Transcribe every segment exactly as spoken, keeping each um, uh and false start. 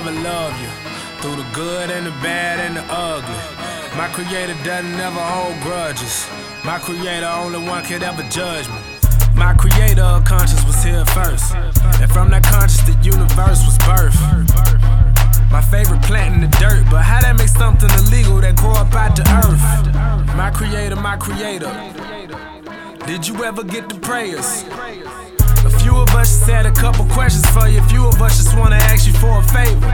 ever love you, through the good and the bad and the ugly. My creator doesn't ever hold grudges. My creator only one could ever judge me. My creator of conscience was here first, and from that conscience the universe was birthed. My favorite plant in the dirt, but how that make something illegal that grow up out the earth? My creator, my creator, did you ever get the prayers? A few of us said a couple questions for you. A few of us just wanna ask you for a favor.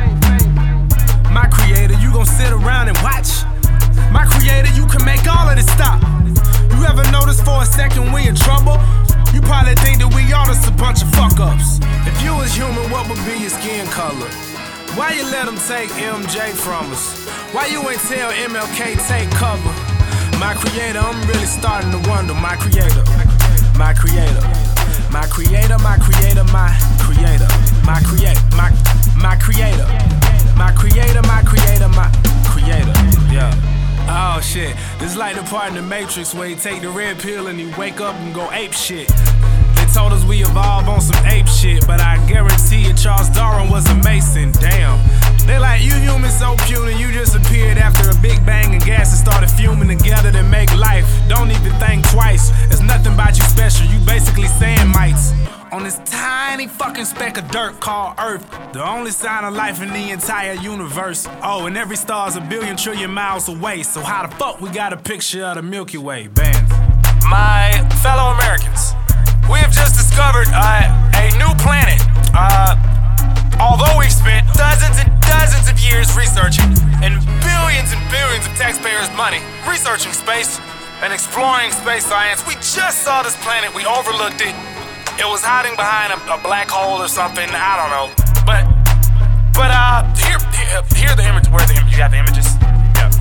My creator, you gon' sit around and watch? My creator, you can make all of this stop. You ever notice for a second we in trouble? You probably think that we all just a bunch of fuck-ups. If you was human, what would be your skin color? Why you let them take M J from us? Why you ain't tell M L K take cover? My creator, I'm really starting to wonder. My creator, my creator, my creator, my creator, my creator, my creator, my my creator, my creator, my creator, my creator. Yeah. Oh shit, this is like the part in the Matrix where you take the red pill and you wake up and go ape shit. They told us we evolve on some ape shit, but I guarantee you Charles Darwin was a Mason, damn. They like, you humans so puny, you just appeared after a big bang and gases started fuming together to make life. Don't even think twice, there's nothing about you special, you basically sand mites. On this tiny fucking speck of dirt called Earth, the only sign of life in the entire universe. Oh, and every star's a billion trillion miles away, so how the fuck we got a picture of the Milky Way, band? My fellow Americans, we have just discovered uh, a new planet. Uh, although we've spent dozens and dozens of years researching, and billions and billions of taxpayers' money researching space and exploring space science, we just saw this planet, we overlooked it. It was hiding behind a, a black hole or something, I don't know. But, but uh, here, here, here are the images. Where are the images? You got the images? Yeah.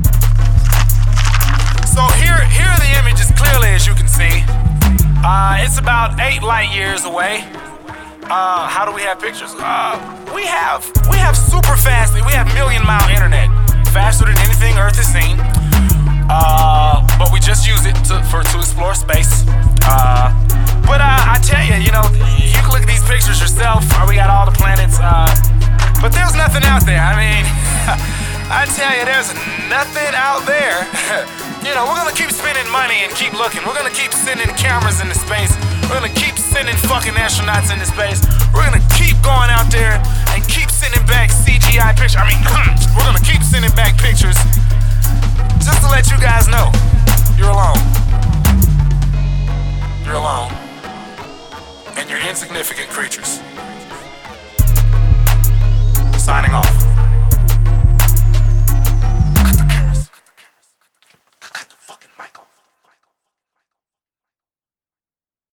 So here, here are the images clearly, as you can see. Uh, it's about eight light years away. Uh, how do we have pictures? Uh, we have, we have super fast, we have million mile internet. Faster than anything Earth has seen. Uh, but we just use it to, for, to explore space. Uh, But uh, I tell you, you know, you can look at these pictures yourself. We got all the planets, uh, but there's nothing out there. I mean, I tell you, there's nothing out there. You know, we're gonna keep spending money and keep looking. We're gonna keep sending cameras into space. We're gonna keep sending fucking astronauts into space. We're gonna keep going out there and keep sending back C G I pictures. I mean, we're gonna keep sending back pictures just to let you guys know you're alone.